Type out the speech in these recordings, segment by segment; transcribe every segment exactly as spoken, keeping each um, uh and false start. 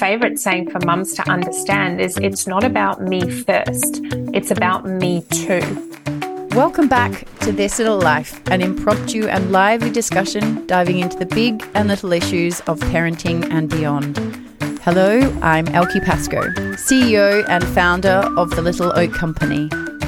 favorite saying for mums to understand is it's not about me first, it's about me too. Welcome back to This Little Life, an impromptu and lively discussion diving into the big and little issues of parenting and beyond. Hello, I'm Elkie Pascoe, C E O and founder of the Little Oak Company.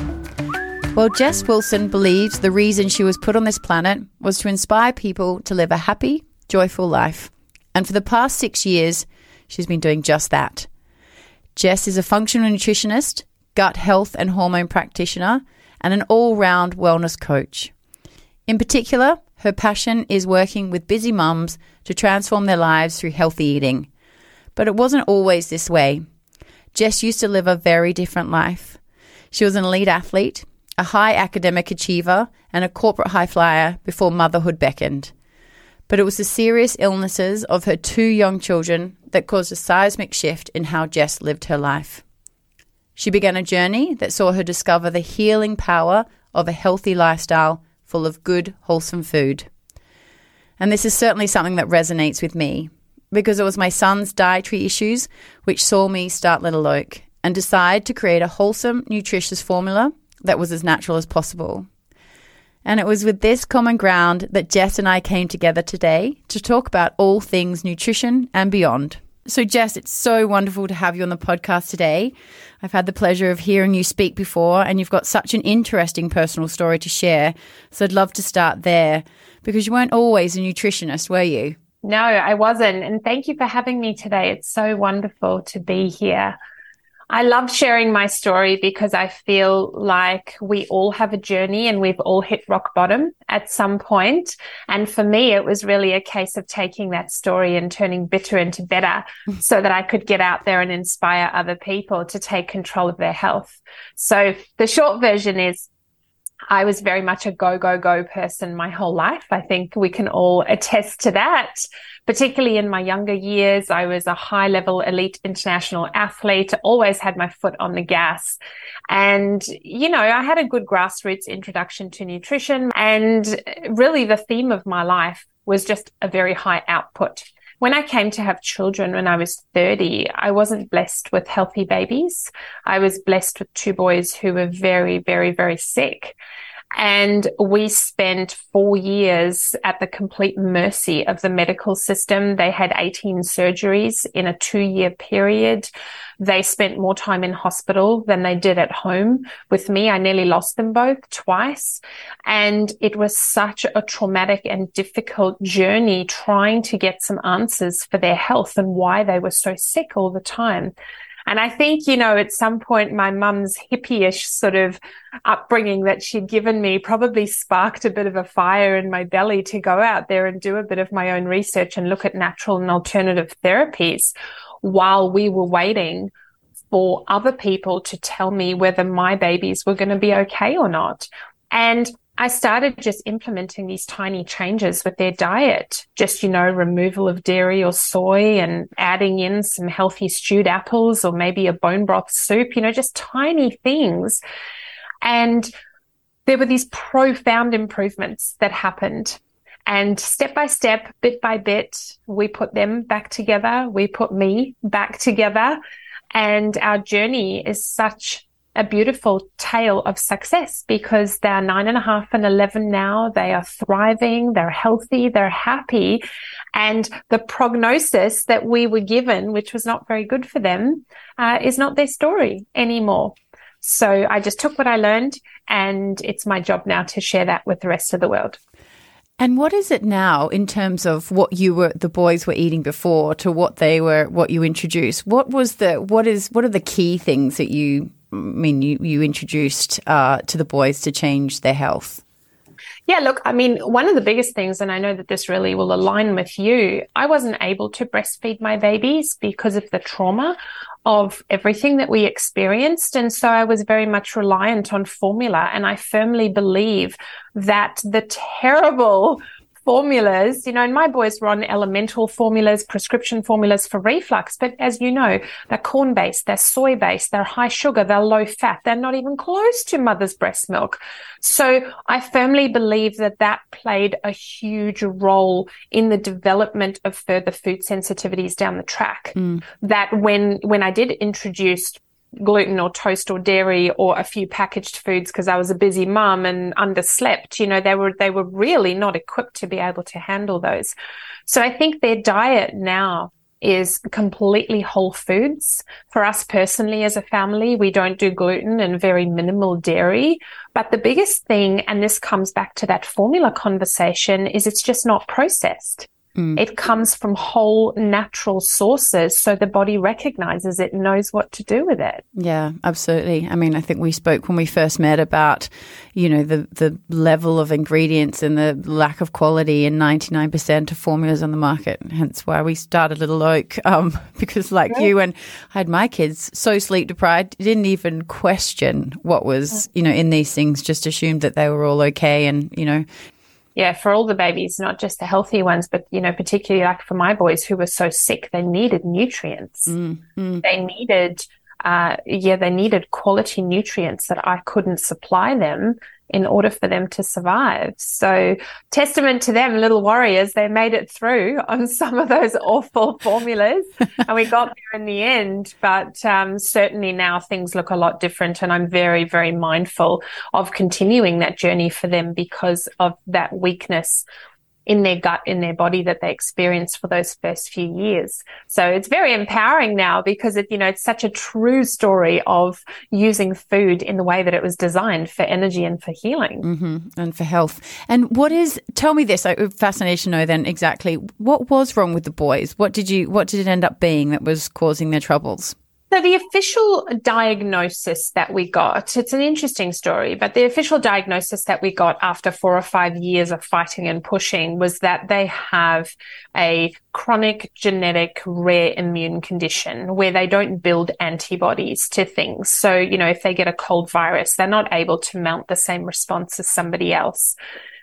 Well, Jess Wilson believes the reason she was put on this planet was to inspire people to live a happy, joyful life. And for the past six years, she's been doing just that. Jess is a functional nutritionist, gut health and hormone practitioner, and an all-round wellness coach. In particular, her passion is working with busy mums to transform their lives through healthy eating. But it wasn't always this way. Jess used to live a very different life. She was an elite athlete, a high academic achiever, and a corporate high flyer before motherhood beckoned. But it was the serious illnesses of her two young children that caused a seismic shift in how Jess lived her life. She began a journey that saw her discover the healing power of a healthy lifestyle full of good, wholesome food. And this is certainly something that resonates with me because it was my son's dietary issues which saw me start Little Oak and decide to create a wholesome, nutritious formula that was as natural as possible. And it was with this common ground that Jess and I came together today to talk about all things nutrition and beyond. So Jess, it's so wonderful to have you on the podcast today. I've had the pleasure of hearing you speak before, and you've got such an interesting personal story to share. So I'd love to start there because you weren't always a nutritionist, were you? No, I wasn't. And thank you for having me today. It's so wonderful to be here. I love sharing my story because I feel like we all have a journey and we've all hit rock bottom at some point. And for me, it was really a case of taking that story and turning bitter into better so that I could get out there and inspire other people to take control of their health. So the short version is I was very much a go, go, go person my whole life. I think we can all attest to that. Particularly in my younger years, I was a high-level elite international athlete, always had my foot on the gas. And, you know, I had a good grassroots introduction to nutrition. And really the theme of my life was just a very high output. When I came to have children when I was thirty, I wasn't blessed with healthy babies. I was blessed with two boys who were very, very, very sick. And we spent four years at the complete mercy of the medical system. They had eighteen surgeries in a two-year period. They spent more time in hospital than they did at home with me. I nearly lost them both twice. And it was such a traumatic and difficult journey trying to get some answers for their health and why they were so sick all the time. And I think, you know, at some point, my mum's hippie-ish sort of upbringing that she'd given me probably sparked a bit of a fire in my belly to go out there and do a bit of my own research and look at natural and alternative therapies while we were waiting for other people to tell me whether my babies were going to be okay or not. And I started just implementing these tiny changes with their diet, just, you know, removal of dairy or soy and adding in some healthy stewed apples or maybe a bone broth soup, you know, just tiny things. And there were these profound improvements that happened. And step by step, bit by bit, we put them back together. We put me back together. And our journey is such a beautiful tale of success because they're nine and a half and eleven now. They are thriving, they're healthy, they're happy. And the prognosis that we were given, which was not very good for them, uh, is not their story anymore. So I just took what I learned and it's my job now to share that with the rest of the world. And what is it now in terms of what you were, the boys were eating before to what they were, what you introduced? What was the, what is, what are the key things that you, I mean, you, you introduced uh, to the boys to change their health? Yeah, look, I mean, one of the biggest things, and I know that this really will align with you, I wasn't able to breastfeed my babies because of the trauma of everything that we experienced. And so I was very much reliant on formula. And I firmly believe that the terrible formulas, you know, and my boys were on elemental formulas, prescription formulas for reflux. But as you know, they're corn-based, they're soy-based, they're high sugar, they're low fat. They're not even close to mother's breast milk. So I firmly believe that that played a huge role in the development of further food sensitivities down the track. Mm. That when, when I did introduce gluten or toast or dairy or a few packaged foods because I was a busy mum and underslept, you know, they were, they were really not equipped to be able to handle those. So I think their diet now is completely whole foods. For us personally as a family, we don't do gluten and very minimal dairy. But the biggest thing, and this comes back to that formula conversation, is it's just not processed. Mm. It comes from whole natural sources. So the body recognizes it, knows what to do with it. Yeah, absolutely. I mean, I think we spoke when we first met about, you know, the, the level of ingredients and the lack of quality in ninety-nine percent of formulas on the market. Hence why we started Little Oak, um, because like yeah. you, and I had my kids so sleep deprived, didn't even question what was, you know, in these things, just assumed that they were all okay and, you know, yeah, for all the babies, not just the healthy ones, but, you know, particularly like for my boys who were so sick, they needed nutrients. Mm, mm. They needed, uh, yeah, they needed quality nutrients that I couldn't supply them in order for them to survive. So testament to them, little warriors, they made it through on some of those awful formulas and we got there in the end. But um, certainly now things look a lot different and I'm very, very mindful of continuing that journey for them because of that weakness in their gut, in their body that they experienced for those first few years. So it's very empowering now because it, you know, it's such a true story of using food in the way that it was designed for energy and for healing. Mm-hmm. And for health. And what is, tell me this, I'm fascinated to know then exactly what was wrong with the boys? What did you, what did it end up being that was causing their troubles? So the official diagnosis that we got, it's an interesting story, but the official diagnosis that we got after four or five years of fighting and pushing was that they have a chronic genetic rare immune condition where they don't build antibodies to things. So, you know, if they get a cold virus, they're not able to mount the same response as somebody else.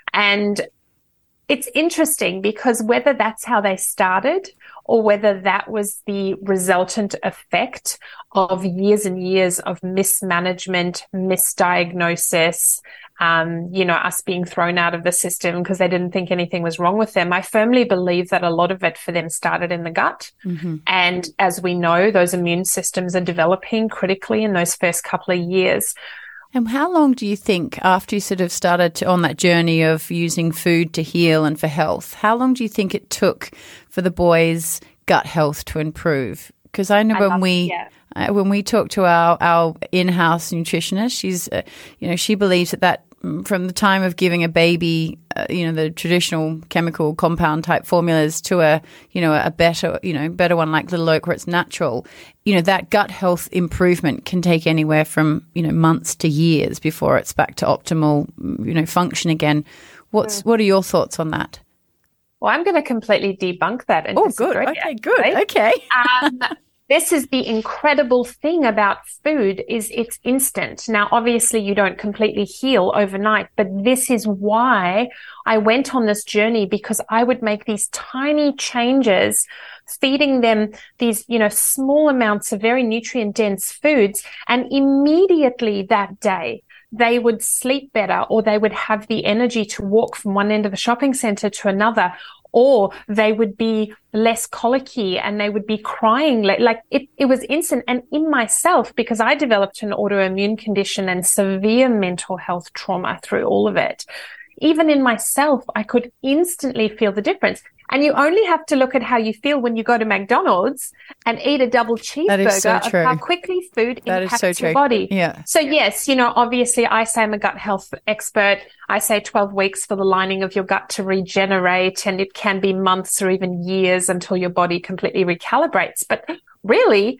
And it's interesting because whether that's how they started or whether that was the resultant effect of years and years of mismanagement, misdiagnosis, um, you know, us being thrown out of the system because they didn't think anything was wrong with them. I firmly believe that a lot of it for them started in the gut. Mm-hmm. And as we know, those immune systems are developing critically in those first couple of years. And how long do you think after you sort of started to, on that journey of using food to heal and for health, how long do you think it took for the boys' gut health to improve? Because I know I when love, we yeah. uh, when we talk to our, our in-house nutritionist, she's uh, you know she believes that that from the time of giving a baby, uh, you know, the traditional chemical compound type formulas to a, you know, a better, you know, better one like Little Oak where it's natural, you know, that gut health improvement can take anywhere from, you know, months to years before it's back to optimal, you know, function again. What's, mm. what are your thoughts on that? Well, I'm going to completely debunk that. And oh, good. Okay, good. Right? Okay. um, This is the incredible thing about food is it's instant. Now, obviously you don't completely heal overnight, but this is why I went on this journey because I would make these tiny changes, feeding them these, you know, small amounts of very nutrient dense foods. And immediately that day, they would sleep better or they would have the energy to walk from one end of the shopping center to another. Or they would be less colicky and they would be crying. Like, like it, it was instant. And in myself, because I developed an autoimmune condition and severe mental health trauma through all of it, even in myself, I could instantly feel the difference. And you only have to look at how you feel when you go to McDonald's and eat a double cheeseburger so of how quickly food that impacts is so your true. body. Yeah. So yes, you know, obviously I say I'm a gut health expert. I say twelve weeks for the lining of your gut to regenerate, and it can be months or even years until your body completely recalibrates. But really,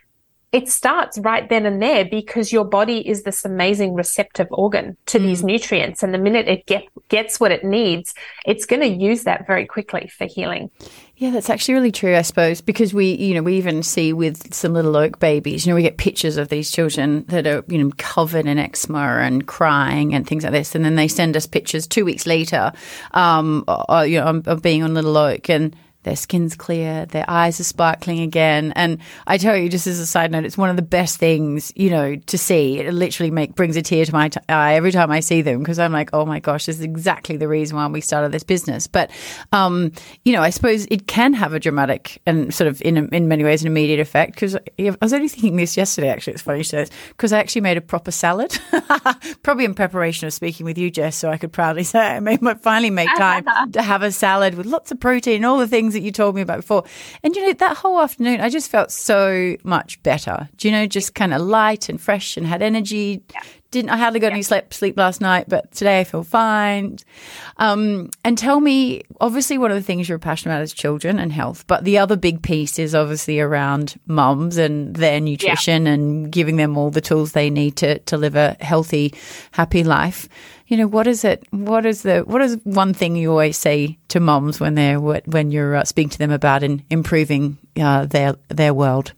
it starts right then and there, because your body is this amazing receptive organ to mm. these nutrients. And the minute it get, gets what it needs, it's going to use that very quickly for healing. Yeah, that's actually really true, I suppose, because we, you know, we even see with some little oak babies, you know, we get pictures of these children that are, you know, covered in eczema and crying and things like this. And then they send us pictures two weeks later, um, or, you know, of being on little oak, and their skin's clear, their eyes are sparkling again. And I tell you, just as a side note, it's one of the best things, you know, to see. It literally make, brings a tear to my t- eye every time I see them, because I'm like, oh my gosh, this is exactly the reason why we started this business. But, um, you know, I suppose it can have a dramatic and sort of in in many ways an immediate effect, because I was only thinking this yesterday, actually. It's funny you say this, because I actually made a proper salad, probably in preparation of speaking with you, Jess, so I could proudly say I made, finally made time to have a salad with lots of protein and all the things that you told me about before. And, you know, that whole afternoon, I just felt so much better. Do you know, just kind of light and fresh and had energy. Yeah. Didn't I hardly got yeah. any sleep, sleep last night, but today I feel fine. Um, and tell me, obviously one of the things you're passionate about is children and health, but the other big piece is obviously around mums and their nutrition yeah. and giving them all the tools they need to, to live a healthy, happy life. You know, what is it? What is the? What is one thing you always say to mums when they're when you're uh, speaking to them about in, improving uh, their their world?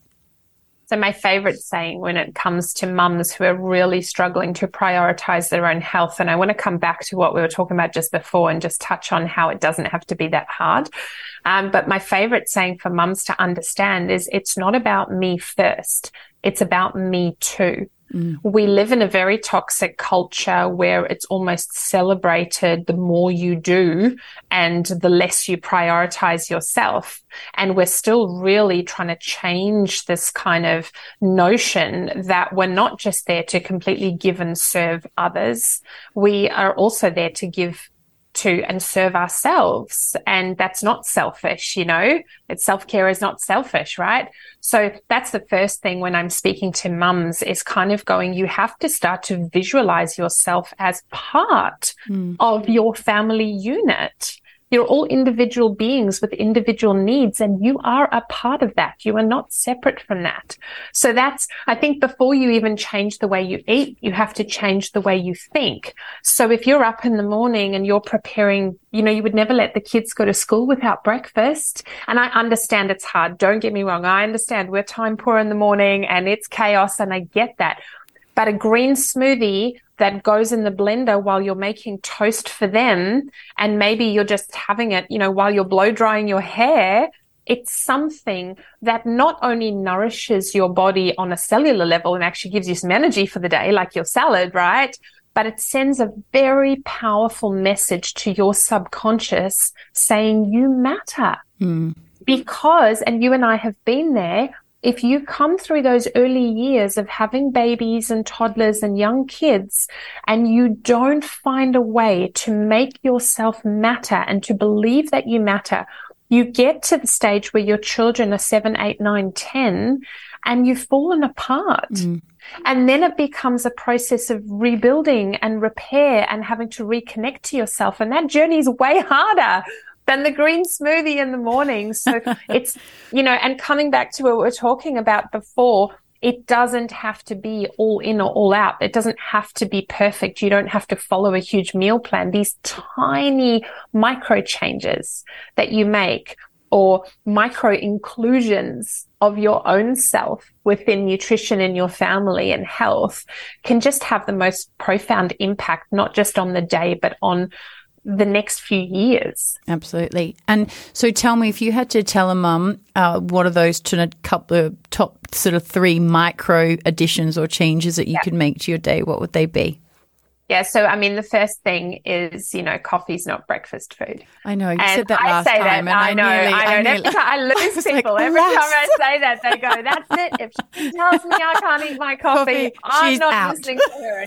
So my favorite saying when it comes to mums who are really struggling to prioritize their own health, and I want to come back to what we were talking about just before and just touch on how it doesn't have to be that hard. Um, but my favorite saying for mums to understand is, it's not about me first. It's about me too. Mm. We live in a very toxic culture where it's almost celebrated the more you do and the less you prioritize yourself. And we're still really trying to change this kind of notion that we're not just there to completely give and serve others. We are also there to give to and serve ourselves. And that's not selfish, you know, it's self-care is not selfish, right? So that's the first thing when I'm speaking to mums, is kind of going, you have to start to visualize yourself as part mm. of your family unit. You're all individual beings with individual needs, and you are a part of that. You are not separate from that. So that's, I think before you even change the way you eat, you have to change the way you think. So if you're up in the morning and you're preparing, you know, you would never let the kids go to school without breakfast. And I understand it's hard. Don't get me wrong. I understand we're time poor in the morning and it's chaos, and I get that. But a green smoothie that goes in the blender while you're making toast for them, and maybe you're just having it, you know, while you're blow drying your hair, it's something that not only nourishes your body on a cellular level and actually gives you some energy for the day, like your salad, right? But it sends a very powerful message to your subconscious saying you matter. Mm. Because, and you and I have been there, if you come through those early years of having babies and toddlers and young kids, and you don't find a way to make yourself matter and to believe that you matter, you get to the stage where your children are seven, eight, nine, ten, and you've fallen apart. Mm. And then it becomes a process of rebuilding and repair and having to reconnect to yourself. And that journey is way harder than the green smoothie in the morning. So it's, you know, and coming back to what we were talking about before, it doesn't have to be all in or all out. It doesn't have to be perfect. You don't have to follow a huge meal plan. These tiny micro changes that you make, or micro inclusions of your own self within nutrition in your family and health, can just have the most profound impact, not just on the day, but on the next few years. Absolutely. And so tell me, if you had to tell a mum, uh, what are those to a couple of top sort of three micro additions or changes that you yeah. could make to your day, what would they be? Yeah, so I mean, the first thing is, you know, coffee's not breakfast food. I know, you and said that I last say time. That, and I, I know, nearly, I know. I, nearly, Every time I lose I people, like, every time I say that, they go, that's it. If she tells me I can't eat my coffee, coffee I'm not out. listening to her.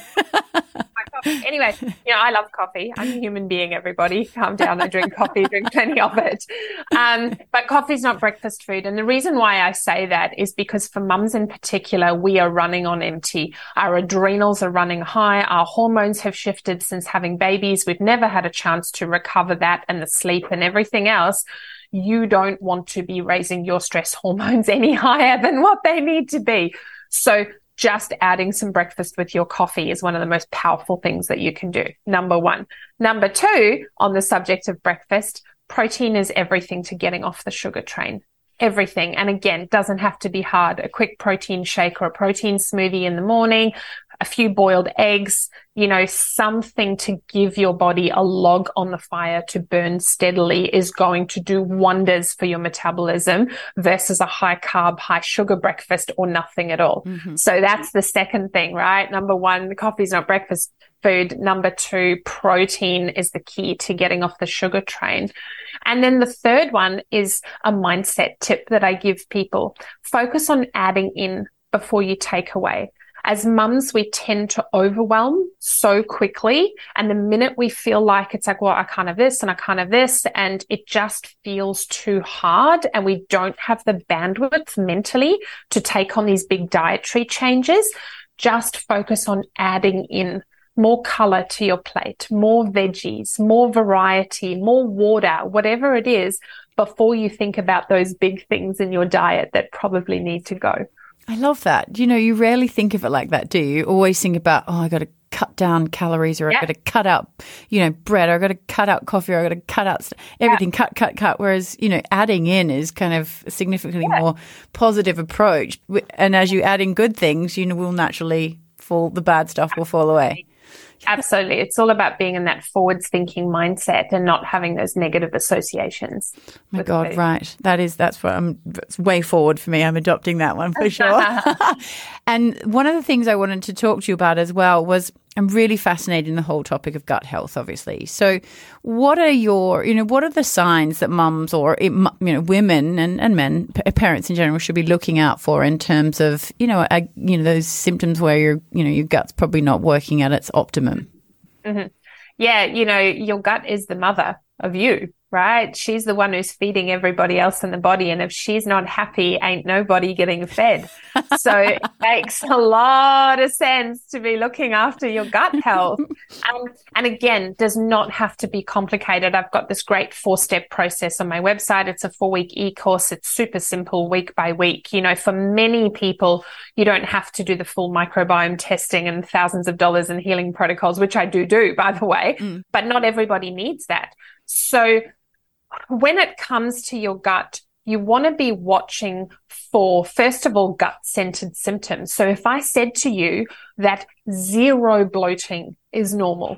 My coffee. Anyway, you know, I love coffee. I'm a human being, everybody. Calm down. I drink coffee, drink plenty of it. Um, but coffee's not breakfast food. And the reason why I say that is because for mums in particular, we are running on empty. Our adrenals are running high. Our hormones have shifted since having babies. We've never had a chance to recover that, and the sleep and everything else. You don't want to be raising your stress hormones any higher than what they need to be. So just adding some breakfast with your coffee is one of the most powerful things that you can do. Number one. Number two, on the subject of breakfast, protein is everything to getting off the sugar train. Everything. And again, doesn't have to be hard. A quick protein shake or a protein smoothie in the morning, a few boiled eggs, you know, something to give your body a log on the fire to burn steadily is going to do wonders for your metabolism versus a high carb, high sugar breakfast or nothing at all. Mm-hmm. So that's the second thing, right? Number one, coffee's not breakfast food. Number two, protein is the key to getting off the sugar train. And then the third one is a mindset tip that I give people. Focus on adding in before you take away. As mums, we tend to overwhelm so quickly. And the minute we feel like it's like, well, I can't have this and I can't have this, and it just feels too hard and we don't have the bandwidth mentally to take on these big dietary changes, just focus on adding in more color to your plate, more veggies, more variety, more water, whatever it is, before you think about those big things in your diet that probably need to go. I love that. You know, you rarely think of it like that, do you? You always think about, oh, I got to cut down calories, or yeah. I got to cut out, you know, bread, or I got to cut out coffee, or I got to cut out everything, yeah. cut, cut, cut. Whereas, you know, adding in is kind of a significantly yeah. more positive approach. And as you add in good things, you know, will naturally fall, the bad stuff will fall away. Absolutely. It's all about being in that forwards thinking mindset and not having those negative associations. Oh my God, food. Right. That is, that's what I'm, it's way forward for me. I'm adopting that one for sure. And one of the things I wanted to talk to you about as well was, I'm really fascinated in the whole topic of gut health, obviously. So what are your, you know, what are the signs that mums or, you know, women and, and men, parents in general, should be looking out for in terms of, you know, a, you know, those symptoms where your, you know, your gut's probably not working at its optimum? Mm-hmm. Yeah, you know, your gut is the mother of you, right? She's the one who's feeding everybody else in the body. And if she's not happy, ain't nobody getting fed. So it makes a lot of sense to be looking after your gut health. Um, and again, does not have to be complicated. I've got this great four-step process on my website. It's a four-week e-course. It's super simple, week by week. You know, for many people, you don't have to do the full microbiome testing and thousands of dollars in healing protocols, which I do do, by the way, mm. but not everybody needs that. So when it comes to your gut, you want to be watching for, first of all, gut-centered symptoms. So if I said to you that zero bloating is normal,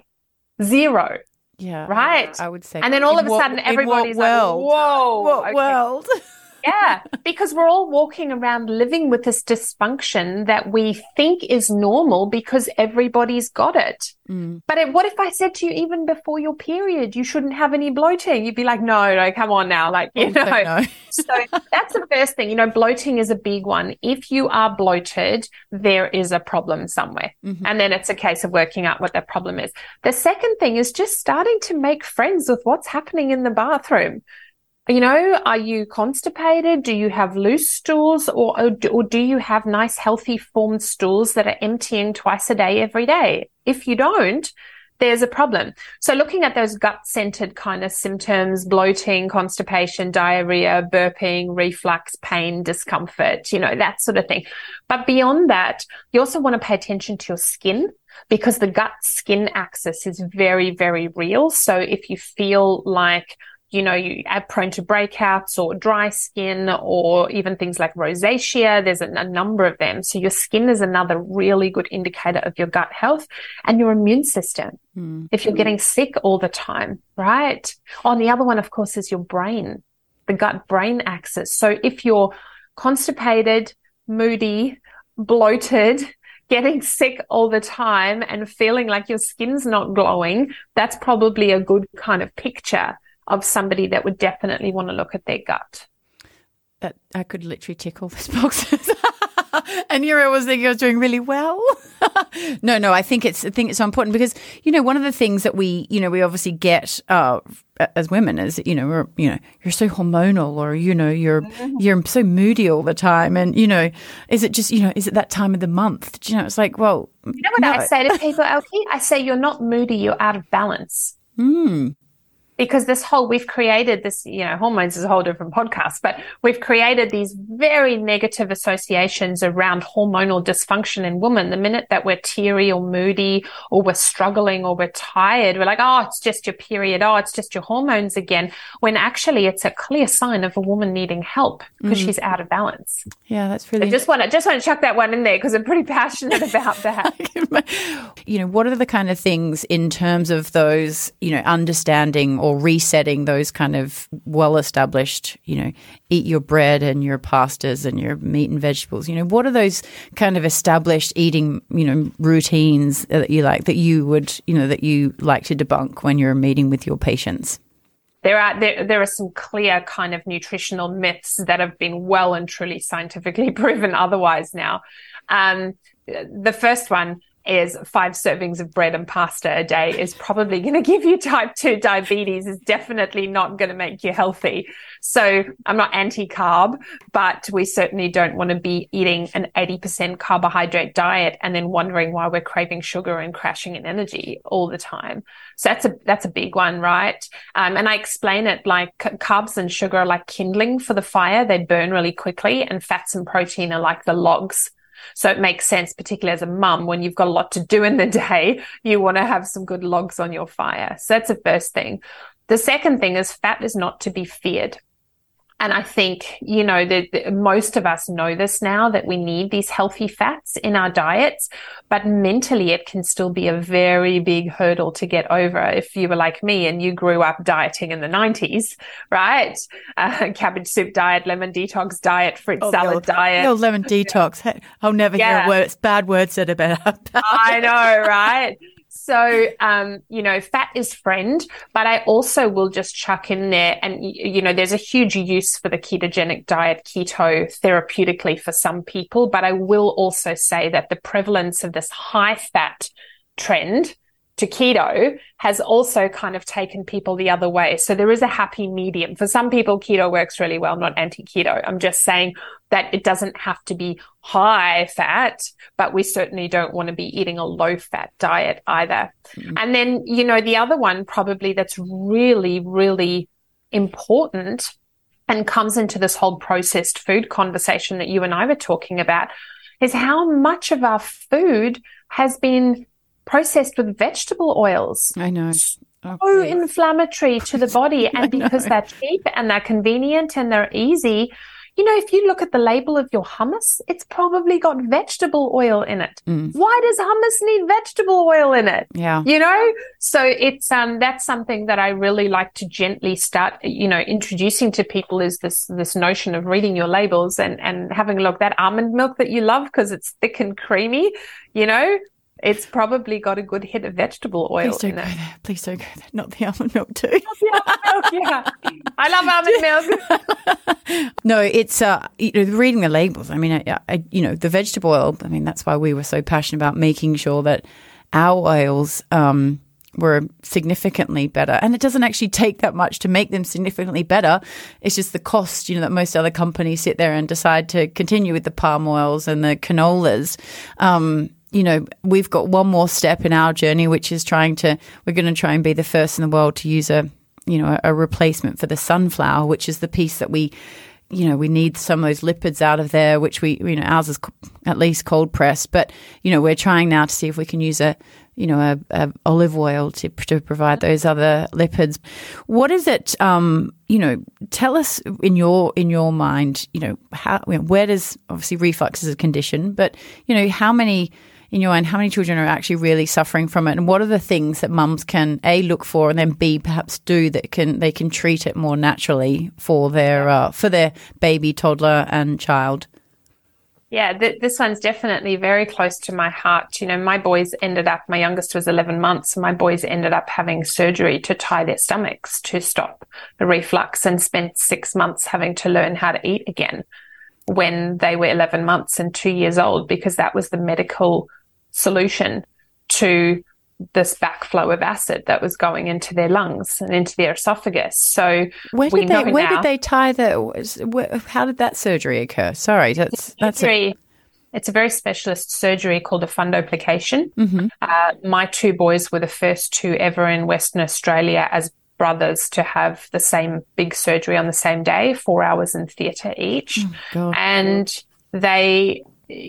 zero, yeah, right? I would say. And then all of a sudden, everybody's like, whoa. What okay. world? Yeah, because we're all walking around living with this dysfunction that we think is normal because everybody's got it. Mm. But it, what if I said to you, even before your period, you shouldn't have any bloating? You'd be like, no, no, come on now. Like, you know, no. So that's the first thing. You know, bloating is a big one. If you are bloated, there is a problem somewhere. Mm-hmm. And then it's a case of working out what that problem is. The second thing is just starting to make friends with what's happening in the bathroom. You know, are you constipated? Do you have loose stools, or, or do you have nice, healthy formed stools that are emptying twice a day, every day? If you don't, there's a problem. So looking at those gut-centered kind of symptoms, bloating, constipation, diarrhea, burping, reflux, pain, discomfort, you know, that sort of thing. But beyond that, you also want to pay attention to your skin, because the gut-skin axis is very, very real. So if you feel like, you know, you are prone to breakouts or dry skin, or even things like rosacea, there's a, a number of them. So your skin is another really good indicator of your gut health, and your immune system. Mm. If you're getting sick all the time, right? Oh, and the other one, of course, is your brain, the gut-brain axis. So if you're constipated, moody, bloated, getting sick all the time and feeling like your skin's not glowing, that's probably a good kind of picture of somebody that would definitely want to look at their gut. That I could literally tick all those boxes. And here I was thinking I was doing really well. no, no, I think it's I think it's so important, because, you know, one of the things that we, you know, we obviously get uh, as women is, you know, we're, you know, you're so hormonal, or, you know, you're mm-hmm. you're so moody all the time, and, you know, is it just, you know, is it that time of the month? You know, it's like, well, you know what no. I say to people, Elkie? I say, you're not moody, you're out of balance. Hmm. because this whole, we've created this, you know, hormones is a whole different podcast, but we've created these very negative associations around hormonal dysfunction in women. The minute that we're teary or moody or we're struggling or we're tired, we're like, oh, it's just your period. Oh, it's just your hormones again. When actually it's a clear sign of a woman needing help because mm. she's out of balance. Yeah, that's really. I just want to, just want to chuck that one in there because I'm pretty passionate about that. You know, what are the kind of things in terms of those, you know, understanding or resetting those kind of well-established, you know, eat your bread and your pastas and your meat and vegetables, you know, what are those kind of established eating, you know, routines that you like, that you would, you know, that you like to debunk when you're meeting with your patients? There are there, there are some clear kind of nutritional myths that have been well and truly scientifically proven otherwise now. Um, the first one is five servings of bread and pasta a day is probably going to give you type two diabetes, is definitely not going to make you healthy. So I'm not anti-carb, but we certainly don't want to be eating an eighty percent carbohydrate diet and then wondering why we're craving sugar and crashing in energy all the time. So that's a, that's a big one, right? Um, and I explain it like carbs and sugar are like kindling for the fire. They burn really quickly, and fats and protein are like the logs. So it makes sense, particularly as a mum, when you've got a lot to do in the day, you want to have some good logs on your fire. So that's the first thing. The second thing is fat is not to be feared. And I think, you know, that most of us know this now, that we need these healthy fats in our diets, but mentally it can still be a very big hurdle to get over. If you were like me and you grew up dieting in the nineties, right? Uh, cabbage soup diet, lemon detox diet, fruit oh, salad old, diet. The old lemon detox. I'll never yeah. hear a word, bad word said about that. I know, right? So, um, you know, fat is friend, but I also will just chuck in there, and, you know, there's a huge use for the ketogenic diet, keto therapeutically for some people, but I will also say that the prevalence of this high fat trend to keto has also kind of taken people the other way. So there is a happy medium. For some people, keto works really well, not anti-keto. I'm just saying that it doesn't have to be high fat, but we certainly don't want to be eating a low fat diet either. Mm-hmm. And then, you know, the other one probably that's really, really important and comes into this whole processed food conversation that you and I were talking about is how much of our food has been processed with vegetable oils. I know. Oh, so inflammatory to the body. And because they're cheap and they're convenient and they're easy, you know, if you look at the label of your hummus, it's probably got vegetable oil in it. Mm. Why does hummus need vegetable oil in it? Yeah. You know, so it's, um, that's something that I really like to gently start, you know, introducing to people, is this, this notion of reading your labels and, and having a look. That almond milk that you love because it's thick and creamy, you know, it's probably got a good hit of vegetable oil Please don't in go it. there. Please don't go there. Not the almond milk too. Not the almond milk, yeah. I love almond milk. No, it's uh, you know, reading the labels. I mean, I, I, you know, the vegetable oil. I mean, that's why we were so passionate about making sure that our oils um, were significantly better. And it doesn't actually take that much to make them significantly better. It's just the cost, you know, that most other companies sit there and decide to continue with the palm oils and the canolas. Um, you know, we've got one more step in our journey, which is trying to, we're going to try and be the first in the world to use a, you know, a replacement for the sunflower, which is the piece that we, you know, we need some of those lipids out of there, which we, you know, ours is at least cold pressed, but, you know, we're trying now to see if we can use a, you know, a, a olive oil to to provide those other lipids. What is it, um, you know, tell us in your, in your mind, you know, how, you know, where does, obviously reflux is a condition, but, you know, how many, in your mind, how many children are actually really suffering from it, and what are the things that mums can A, look for, and then B, perhaps do that can they can treat it more naturally for their uh, for their baby, toddler, and child? Yeah, th- this one's definitely very close to my heart. You know, my boys ended up, my youngest was eleven months, my boys ended up having surgery to tie their stomachs to stop the reflux, and spent six months having to learn how to eat again when they were eleven months and two years old, because that was the medical solution to this backflow of acid that was going into their lungs and into their esophagus. So where did they where now, did they tie the where, how did that surgery occur? Sorry, that's that's a, it's a very specialist surgery called a fundoplication. Mm-hmm. Uh, my two boys were the first two ever in Western Australia as brothers to have the same big surgery on the same day, four hours in theatre each. Oh, God. And they,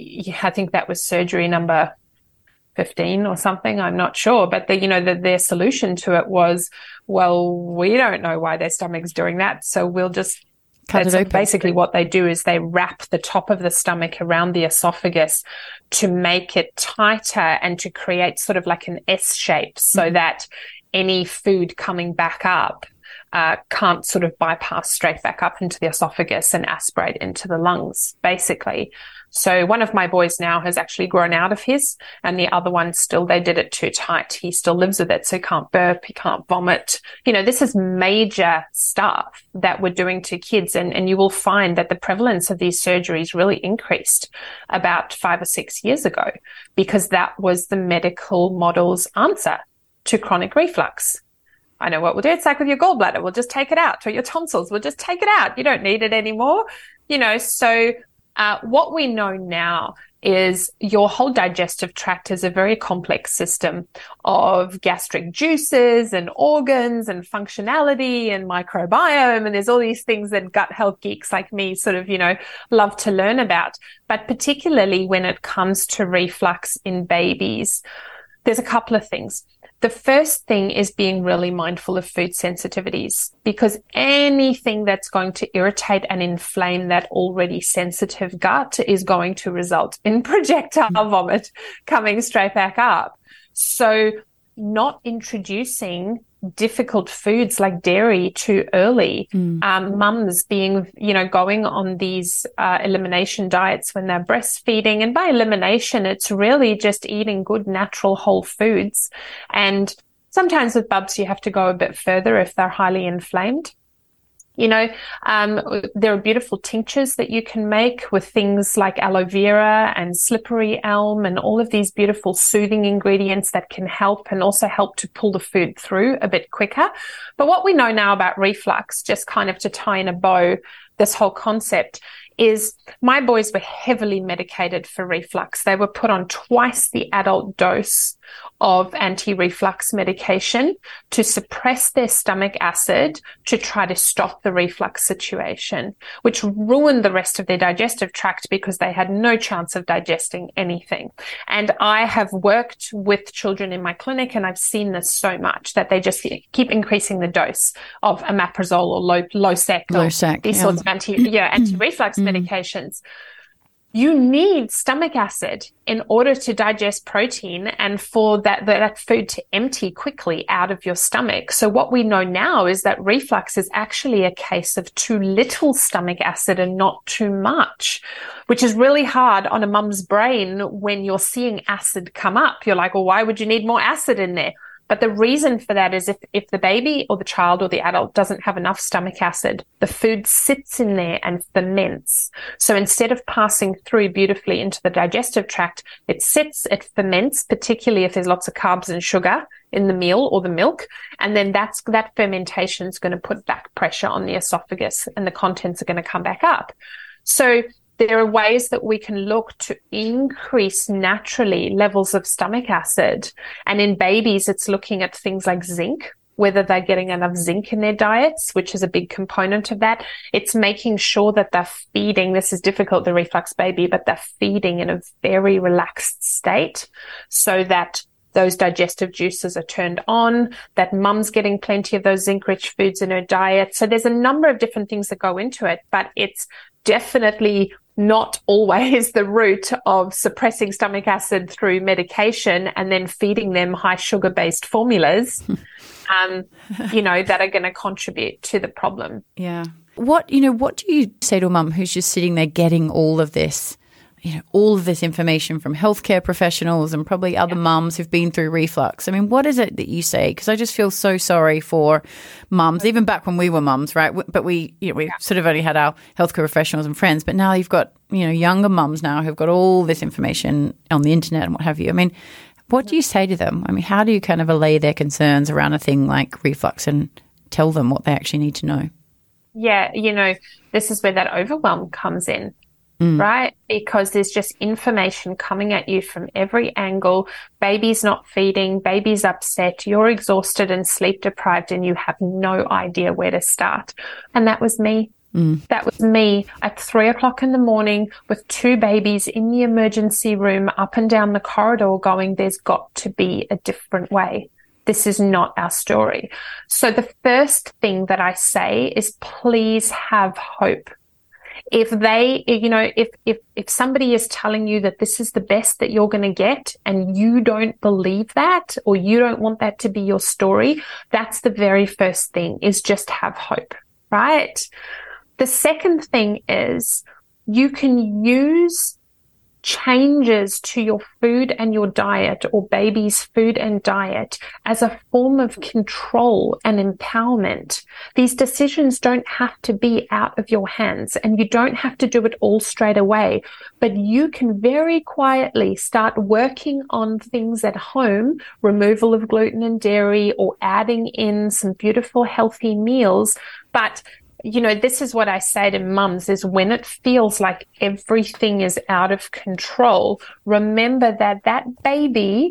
I think that was surgery number fifteen or something, I'm not sure. But, the, you know, the, their solution to it was, well, we don't know why their stomach's doing that, so we'll just cut it open. Basically what they do is they wrap the top of the stomach around the esophagus to make it tighter and to create sort of like an S shape so mm-hmm. that any food coming back up uh, can't sort of bypass straight back up into the esophagus and aspirate into the lungs, basically. So one of my boys now has actually grown out of his, and the other one still, they did it too tight. He still lives with it, so he can't burp, he can't vomit. You know, this is major stuff that we're doing to kids, and, and you will find that the prevalence of these surgeries really increased about five or six years ago because that was the medical model's answer to chronic reflux. I know what we'll do. It's like with your gallbladder. We'll just take it out, or your tonsils. We'll just take it out. You don't need it anymore. You know, so uh, what we know now is your whole digestive tract is a very complex system of gastric juices and organs and functionality and microbiome. And there's all these things that gut health geeks like me sort of, you know, love to learn about. But particularly when it comes to reflux in babies, there's a couple of things. The first thing is being really mindful of food sensitivities, because anything that's going to irritate and inflame that already sensitive gut is going to result in projectile vomit coming straight back up. So not introducing difficult foods like dairy too early, mm. um, mums being, you know, going on these uh, elimination diets when they're breastfeeding. And by elimination, it's really just eating good, natural, whole foods. And sometimes with bubs, you have to go a bit further if they're highly inflamed. You know, um, there are beautiful tinctures that you can make with things like aloe vera and slippery elm and all of these beautiful soothing ingredients that can help and also help to pull the food through a bit quicker. But what we know now about reflux, just kind of to tie in a bow this whole concept, is my boys were heavily medicated for reflux. They were put on twice the adult dose of anti-reflux medication to suppress their stomach acid to try to stop the reflux situation, which ruined the rest of their digestive tract because they had no chance of digesting anything. And I have worked with children in my clinic, and I've seen this so much that they just keep increasing the dose of omeprazole or low, Losec, Losec, these yeah. sorts of anti, yeah, anti-reflux medications. You need stomach acid in order to digest protein and for that, that food to empty quickly out of your stomach. So what we know now is that reflux is actually a case of too little stomach acid and not too much, which is really hard on a mum's brain when you're seeing acid come up. You're like, well, why would you need more acid in there? But the reason for that is if, if the baby or the child or the adult doesn't have enough stomach acid, the food sits in there and ferments. So instead of passing through beautifully into the digestive tract, it sits, it ferments, particularly if there's lots of carbs and sugar in the meal or the milk. And then that's, that fermentation is going to put back pressure on the esophagus and the contents are going to come back up. So there are ways that we can look to increase naturally levels of stomach acid. And in babies, it's looking at things like zinc, whether they're getting enough zinc in their diets, which is a big component of that. It's making sure that they're feeding. This is difficult, the reflux baby, but they're feeding in a very relaxed state so that those digestive juices are turned on, that mum's getting plenty of those zinc-rich foods in her diet. So there's a number of different things that go into it, but it's definitely not always the route of suppressing stomach acid through medication and then feeding them high sugar-based formulas, um, you know, that are going to contribute to the problem. Yeah. What, you know, what do you say to a mum who's just sitting there getting all of this, you know, all of this information from healthcare professionals and probably other yeah. mums who've been through reflux? I mean, what is it that you say? Because I just feel so sorry for mums, even back when we were mums, right? But we, you know, we yeah. sort of only had our healthcare professionals and friends, but now you've got, you know, younger mums now who've got all this information on the internet and what have you. I mean, what do you say to them? I mean, how do you kind of allay their concerns around a thing like reflux and tell them what they actually need to know? Yeah, you know, this is where that overwhelm comes in. mm. right? Because there's just information coming at you from every angle. Baby's not feeding, baby's upset, you're exhausted and sleep deprived, and you have no idea where to start. And that was me. Mm. That was me at three o'clock in the morning with two babies in the emergency room, up and down the corridor, going, there's got to be a different way. This is not our story. So the first thing that I say is, please have hope. If they, you know, if, if, if somebody is telling you that this is the best that you're going to get and you don't believe that, or you don't want that to be your story, that's the very first thing, is just have hope, right? The second thing is, you can use changes to your food and your diet, or baby's food and diet, as a form of control and empowerment. These decisions don't have to be out of your hands, and you don't have to do it all straight away, but you can very quietly start working on things at home, removal of gluten and dairy, or adding in some beautiful healthy meals. But you know, this is what I say to mums, is when it feels like everything is out of control, remember that that baby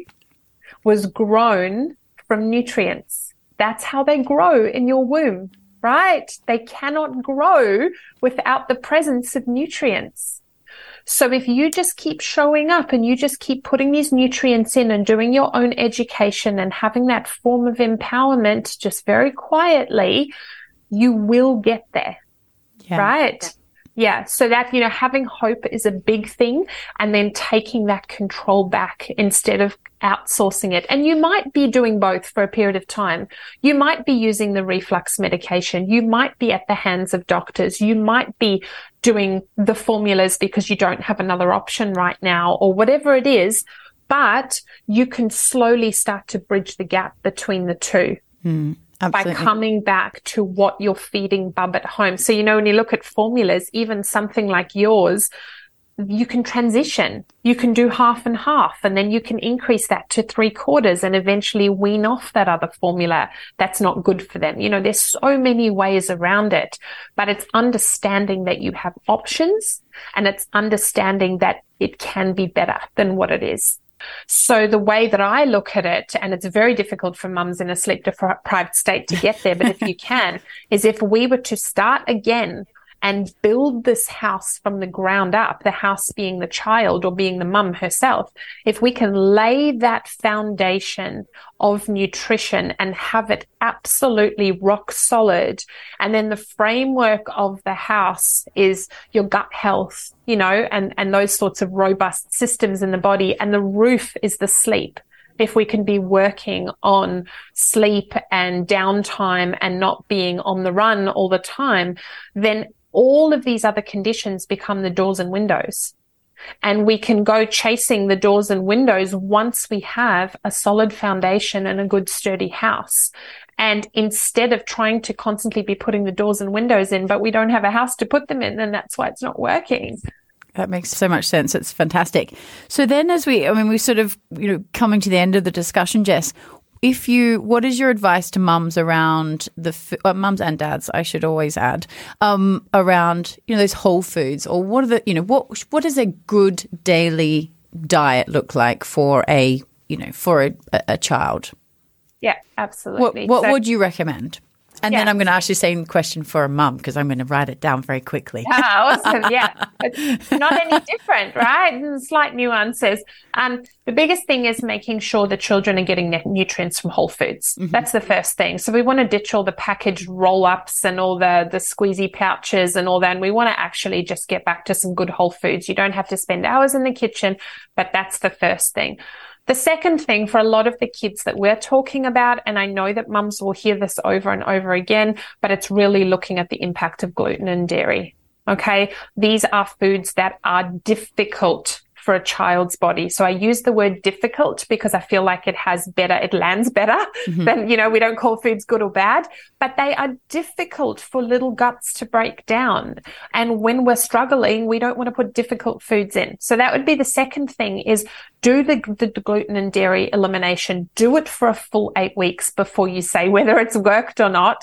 was grown from nutrients. That's how they grow in your womb, right? They cannot grow without the presence of nutrients. So if you just keep showing up and you just keep putting these nutrients in and doing your own education and having that form of empowerment just very quietly, you will get there, yeah. right? Yeah. So that, you know, having hope is a big thing, and then taking that control back instead of outsourcing it. And you might be doing both for a period of time. You might be using the reflux medication. You might be at the hands of doctors. You might be doing the formulas because you don't have another option right now, or whatever it is, but you can slowly start to bridge the gap between the two. Mm. Absolutely. By coming back to what you're feeding bub at home. So, you know, when you look at formulas, even something like yours, you can transition. You can do half and half, and then you can increase that to three quarters and eventually wean off that other formula that's not good for them. You know, there's so many ways around it, but it's understanding that you have options, and it's understanding that it can be better than what it is. So the way that I look at it, and it's very difficult for mums in a sleep deprived state to get there, but if you can, is if we were to start again and build this house from the ground up, the house being the child or being the mum herself, if we can lay that foundation of nutrition and have it absolutely rock solid, and then the framework of the house is your gut health, you know, and, and those sorts of robust systems in the body, and the roof is the sleep. If we can be working on sleep and downtime and not being on the run all the time, then all of these other conditions become the doors and windows. And we can go chasing the doors and windows once we have a solid foundation and a good sturdy house. And instead of trying to constantly be putting the doors and windows in, but we don't have a house to put them in, and that's why it's not working. That makes so much sense. It's fantastic. So then as we, I mean, we sort of, you know, coming to the end of the discussion, Jess, if you, what is your advice to mums around the, uh, mums and dads, I should always add, um, around, you know, those whole foods, or what are the, you know, what, what does a good daily diet look like for a, you know, for a, a child? Yeah, absolutely. What, what so, would you recommend? And yeah. then I'm going to ask you the same question for a mum, because I'm going to write it down very quickly. Ah, awesome. Yeah. It's not any different, right? There's slight nuances. Um, the biggest thing is making sure the children are getting nutrients from whole foods. Mm-hmm. That's the first thing. So we want to ditch all the packaged roll-ups and all the, the squeezy pouches and all that. And we want to actually just get back to some good whole foods. You don't have to spend hours in the kitchen, but that's the first thing. The second thing for a lot of the kids that we're talking about, and I know that mums will hear this over and over again, but it's really looking at the impact of gluten and dairy. Okay. These are foods that are difficult for a child's body. So I use the word difficult because I feel like it has better, it lands better mm-hmm. than, you know, we don't call foods good or bad, but they are difficult for little guts to break down. And when we're struggling, we don't want to put difficult foods in. So that would be the second thing, is do the, the, the gluten and dairy elimination. Do it for a full eight weeks before you say whether it's worked or not.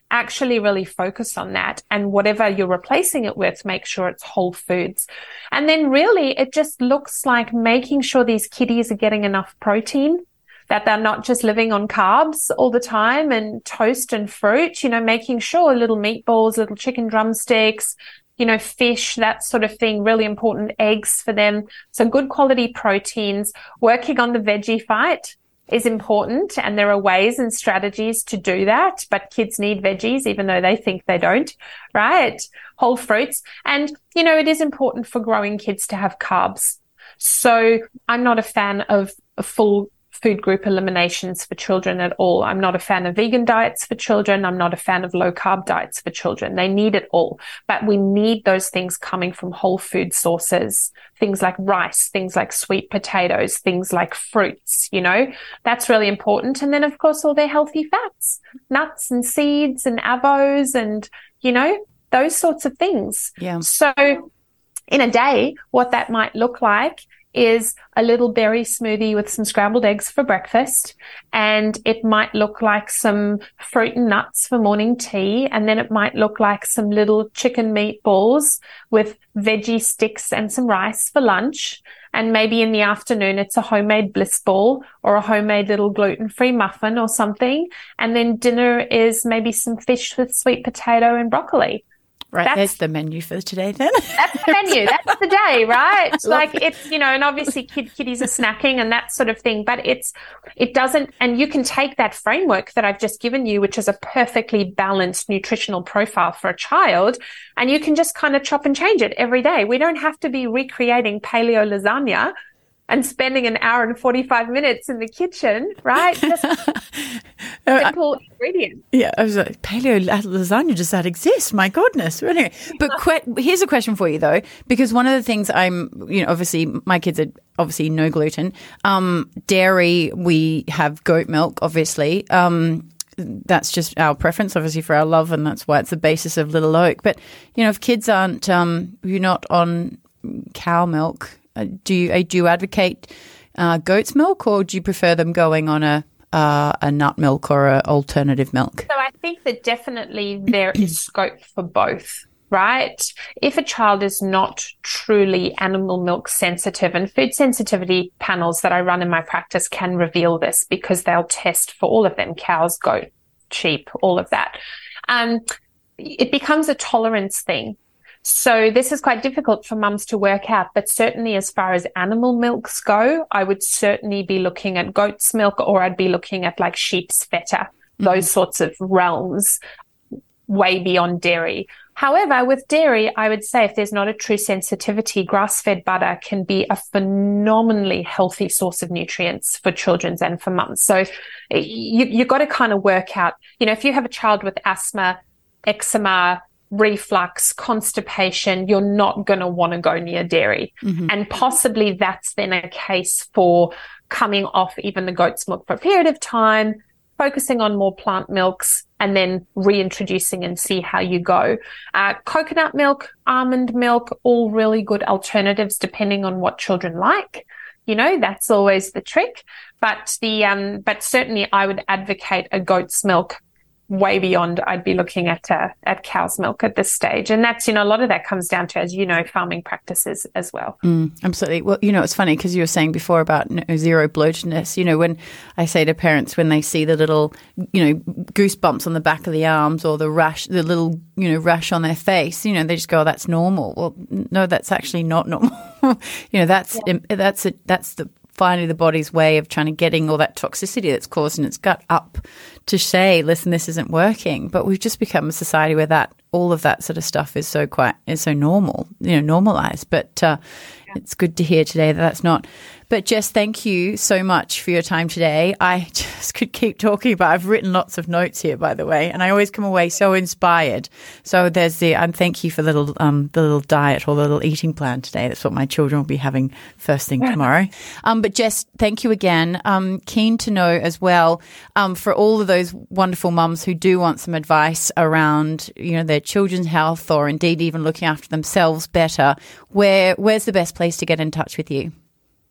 actually really focus on that. And whatever you're replacing it with, make sure it's whole foods. And then really it just looks like making sure these kiddies are getting enough protein, that they're not just living on carbs all the time and toast and fruit, you know, making sure little meatballs, little chicken drumsticks, you know, fish, that sort of thing, really important, eggs for them. So good quality proteins. Working on the veggie fight is important, and there are ways and strategies to do that, but kids need veggies even though they think they don't, right? Whole fruits. And, you know, it is important for growing kids to have carbs. So I'm not a fan of a full food group eliminations for children at all. I'm not a fan of vegan diets for children. I'm not a fan of low carb diets for children. They need it all, but we need those things coming from whole food sources, things like rice, things like sweet potatoes, things like fruits, you know, that's really important. And then of course, all their healthy fats, nuts and seeds and avos and, you know, those sorts of things. Yeah. So in a day, what that might look like is a little berry smoothie with some scrambled eggs for breakfast. And it might look like some fruit and nuts for morning tea. And then it might look like some little chicken meatballs with veggie sticks and some rice for lunch. And maybe in the afternoon, it's a homemade bliss ball or a homemade little gluten-free muffin or something. And then dinner is maybe some fish with sweet potato and broccoli. Right, that's, there's the menu for today then. That's the menu. That's the day, right? Like it's, you know, and obviously kid, kiddies are snacking and that sort of thing, but it's, it doesn't, and you can take that framework that I've just given you, which is a perfectly balanced nutritional profile for a child, and you can just kind of chop and change it every day. We don't have to be recreating paleo lasagna and spending an hour and forty-five minutes in the kitchen, right? Just simple uh, ingredients. Yeah, I was like, paleo lasagna, does that exist? My goodness. Anyway, but que- here's a question for you, though, because one of the things I'm, you know, obviously my kids are obviously no gluten. Um, dairy, we have goat milk, obviously. Um, that's just our preference, obviously, for our love, and that's why it's the basis of Little Oak. But, you know, if kids aren't, um, you're not on cow milk, Uh, do you uh, do you advocate uh, goat's milk, or do you prefer them going on a uh, a nut milk or an alternative milk? So I think that definitely there is scope for both, right? If a child is not truly animal milk sensitive, and food sensitivity panels that I run in my practice can reveal this because they'll test for all of them, cows, goat, sheep, all of that. Um, it becomes a tolerance thing. So this is quite difficult for mums to work out, but certainly as far as animal milks go, I would certainly be looking at goat's milk, or I'd be looking at like sheep's feta, mm-hmm. those sorts of realms, way beyond dairy. However, with dairy, I would say if there's not a true sensitivity, grass-fed butter can be a phenomenally healthy source of nutrients for children and for mums. So you, you've got to kind of work out, you know, if you have a child with asthma, eczema, reflux, constipation, you're not going to want to go near dairy. Mm-hmm. And possibly that's then a case for coming off even the goat's milk for a period of time, focusing on more plant milks, and then reintroducing and see how you go. Uh, coconut milk, almond milk, all really good alternatives depending on what children like. You know, that's always the trick. But the um, but certainly I would advocate a goat's milk way beyond. I'd be looking at uh, at cow's milk at this stage. And that's, you know, a lot of that comes down to, as you know, farming practices as well. Mm, absolutely. Well, you know, it's funny because you were saying before about you know, zero bloatedness. You know, when I say to parents when they see the little, you know, goosebumps on the back of the arms or the rash, the little, you know, rash on their face, you know, they just go, oh, that's normal. Well, no, that's actually not normal. you know, that's, yeah. that's, a, that's the, finally the body's way of trying to getting all that toxicity that's caused in its gut up to say, listen, this isn't working. But we've just become a society where that all of that sort of stuff is so quite is so normal, you know, normalized. But uh, yeah. It's good to hear today that that's not. But Jess, thank you so much for your time today. I just could keep talking about. I've written lots of notes here, by the way, and I always come away so inspired. So there's the and thank you for the little um the little diet or the little eating plan today. That's what my children will be having first thing tomorrow. um, but Jess, thank you again. Um, keen to know as well um for all of those wonderful mums who do want some advice around you know their children's health or indeed even looking after themselves better. Where where's the best place to get in touch with you?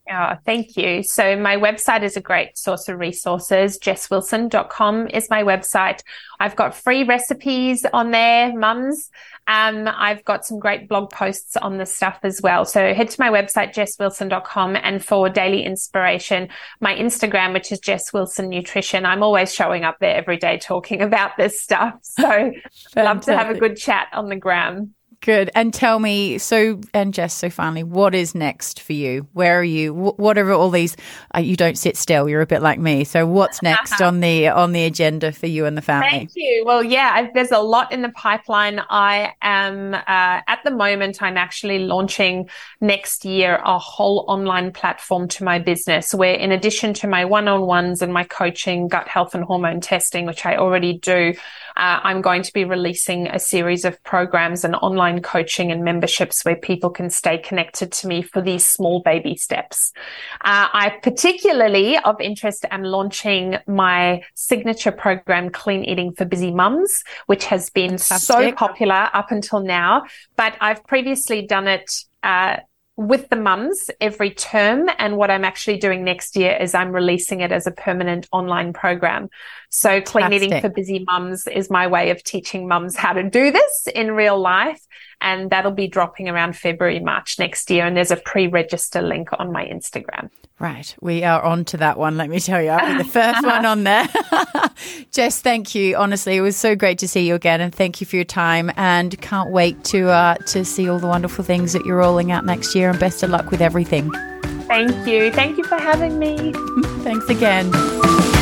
Oh, thank you. So my website is a great source of resources. jess wilson dot com is my website. I've got free recipes on there, mums. Um, I've got some great blog posts on this stuff as well. So head to my website, jess wilson dot com, and for daily inspiration, my Instagram, which is Jess Wilson Nutrition. I'm always showing up there every day talking about this stuff. So love to have a good chat on the gram. Good. And tell me, so, and Jess, so finally, what is next for you? Where are you? What are all these, uh, you don't sit still, you're a bit like me. So what's next on the on the agenda for you and the family? Thank you. Well, yeah, I've, there's a lot in the pipeline. I am, uh, at the moment, I'm actually launching next year a whole online platform to my business where, in addition to my one-on-ones and my coaching, gut health and hormone testing, which I already do, uh, I'm going to be releasing a series of programs and online coaching and memberships where people can stay connected to me for these small baby steps. Uh, I particularly of interest am launching my signature program, Clean Eating for Busy Mums, which has been Fantastic. so popular up until now, but I've previously done it uh, with the mums every term. And what I'm actually doing next year is I'm releasing it as a permanent online program. So Clean Eating for Busy Mums is my way of teaching mums how to do this in real life. And that'll be dropping around February, March next year. And there's a pre-register link on my Instagram. Right. We are on to that one, let me tell you. I'll be the first one on there. Jess, thank you. Honestly, it was so great to see you again. And thank you for your time. And can't wait to uh, to see all the wonderful things that you're rolling out next year. And best of luck with everything. Thank you. Thank you for having me. Thanks again.